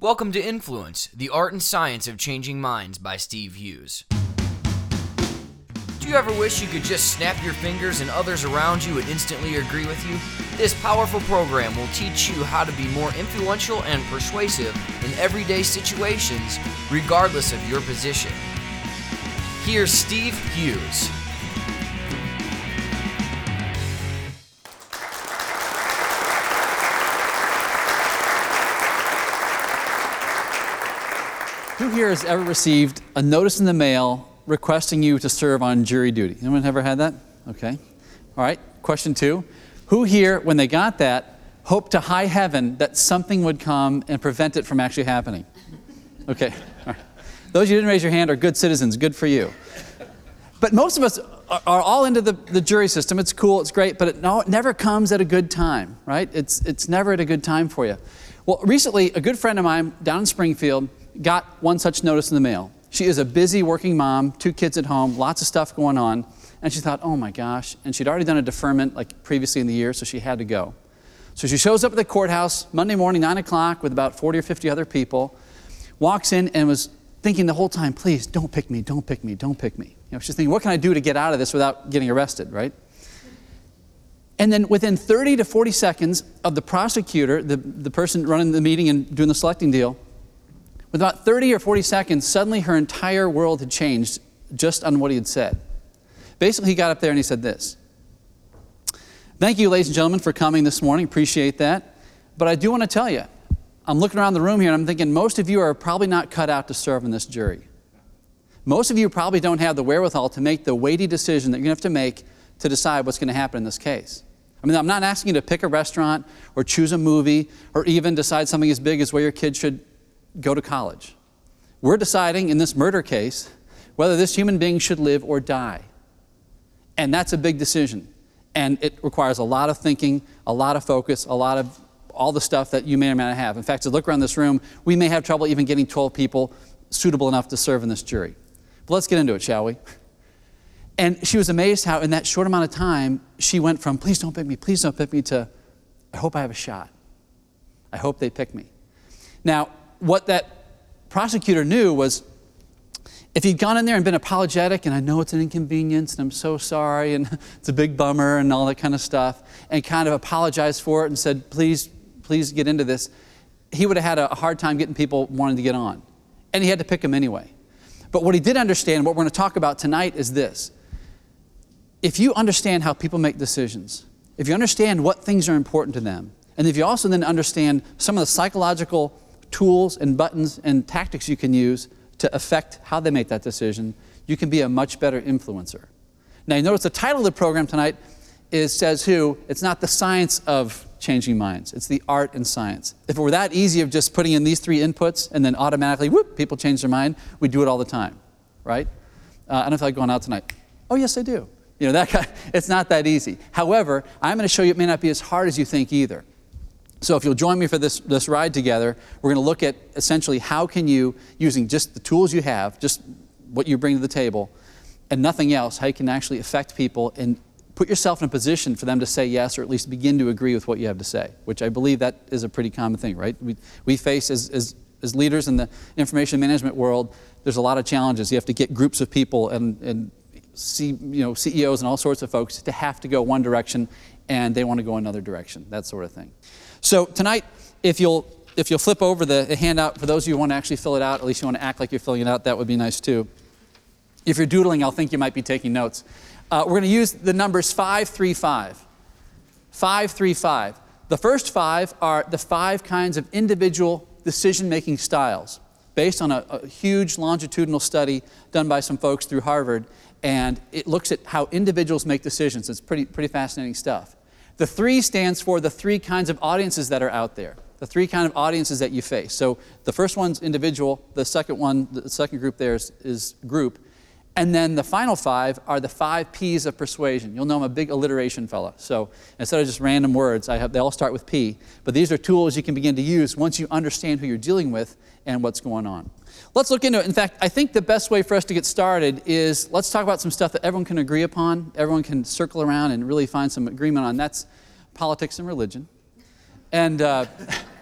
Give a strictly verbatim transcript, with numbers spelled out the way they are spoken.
Welcome to Influence, the art and science of changing minds by Steve Hughes. Do you ever wish you could just snap your fingers and others around you would instantly agree with you? This powerful program will teach you how to be more influential and persuasive in everyday situations, regardless of your position. Here's Steve Hughes. Who here has ever received a notice in the mail requesting you to serve on jury duty? Anyone ever had that? Okay. All right. Question two. Who here, when they got that, hoped to high heaven that something would come and prevent it from actually happening? Okay. All right. Those of you who didn't raise your hand are good citizens. Good for you. But most of us are, are all into the, the jury system. It's cool. It's great. But it, no, it never comes at a good time, right? It's, it's never at a good time for you. Well, recently, a good friend of mine down in Springfield got one such notice in the mail. She is a busy working mom, two kids at home, lots of stuff going on, and she thought, oh my gosh, and she'd already done a deferment like previously in the year, so she had to go. So she shows up at the courthouse Monday morning, nine o'clock, with about forty or fifty other people, walks in and was thinking the whole time, please, don't pick me, don't pick me, don't pick me. You know, she's thinking, what can I do to get out of this without getting arrested, right? And then within thirty to forty seconds of the prosecutor, the, the person running the meeting and doing the selecting deal, with about thirty or forty seconds, suddenly her entire world had changed just on what he had said. Basically, he got up there and he said this. Thank you, ladies and gentlemen, for coming this morning. Appreciate that. But I do want to tell you, I'm looking around the room here and I'm thinking most of you are probably not cut out to serve in this jury. Most of you probably don't have the wherewithal to make the weighty decision that you're going to have to make to decide what's going to happen in this case. I mean, I'm not asking you to pick a restaurant or choose a movie or even decide something as big as where your kid should go to college. We're deciding in this murder case whether this human being should live or die. And that's a big decision. And it requires a lot of thinking, a lot of focus, a lot of all the stuff that you may or may not have. In fact, as I look around this room, we may have trouble even getting twelve people suitable enough to serve in this jury. But let's get into it, shall we? And she was amazed how in that short amount of time, she went from, please don't pick me, please don't pick me, to, I hope I have a shot. I hope they pick me. Now, what that prosecutor knew was if he'd gone in there and been apologetic, and I know it's an inconvenience, and I'm so sorry, and it's a big bummer, and all that kind of stuff, and kind of apologized for it and said, please, please get into this, he would have had a hard time getting people wanting to get on. And he had to pick them anyway. But what he did understand, what we're going to talk about tonight, is this. If you understand how people make decisions, if you understand what things are important to them, and if you also then understand some of the psychological tools and buttons and tactics you can use to affect how they make that decision, you can be a much better influencer. Now, you notice the title of the program tonight is Says Who. It's not the science of changing minds. It's the art and science. If it were that easy of just putting in these three inputs and then automatically, whoop, people change their mind, we do it all the time, right? Uh, I don't feel like going out tonight. Oh, yes, I do. You know, that kind, it's not that easy. However, I'm going to show you it may not be as hard as you think either. So if you'll join me for this, this ride together, we're going to look at essentially how can you, using just the tools you have, just what you bring to the table, and nothing else, how you can actually affect people and put yourself in a position for them to say yes, or at least begin to agree with what you have to say, which I believe that is a pretty common thing, right? We, we face as, as, as leaders in the information management world, there's a lot of challenges. You have to get groups of people and, and see, you know, C E Os and all sorts of folks to have to go one direction and they want to go another direction, that sort of thing. So tonight, if you'll if you'll flip over the, the handout, for those of you who want to actually fill it out, at least you want to act like you're filling it out, that would be nice too. If you're doodling, I'll think you might be taking notes. Uh, we're going to use the numbers five, three, five. Five, three, five. The first five are the five kinds of individual decision-making styles based on a, a huge longitudinal study done by some folks through Harvard, and it looks at how individuals make decisions. It's pretty, pretty fascinating stuff. The three stands for the three kinds of audiences that are out there, the three kind of audiences that you face. So the first one's individual, the second one, the second group there is, is group, and then the final five are the five P's of persuasion. You'll know I'm a big alliteration fella, so instead of just random words, I have, they all start with P, but these are tools you can begin to use once you understand who you're dealing with and what's going on. Let's look into it. In fact, I think the best way for us to get started is let's talk about some stuff that everyone can agree upon, everyone can circle around and really find some agreement on. That's politics and religion. And uh,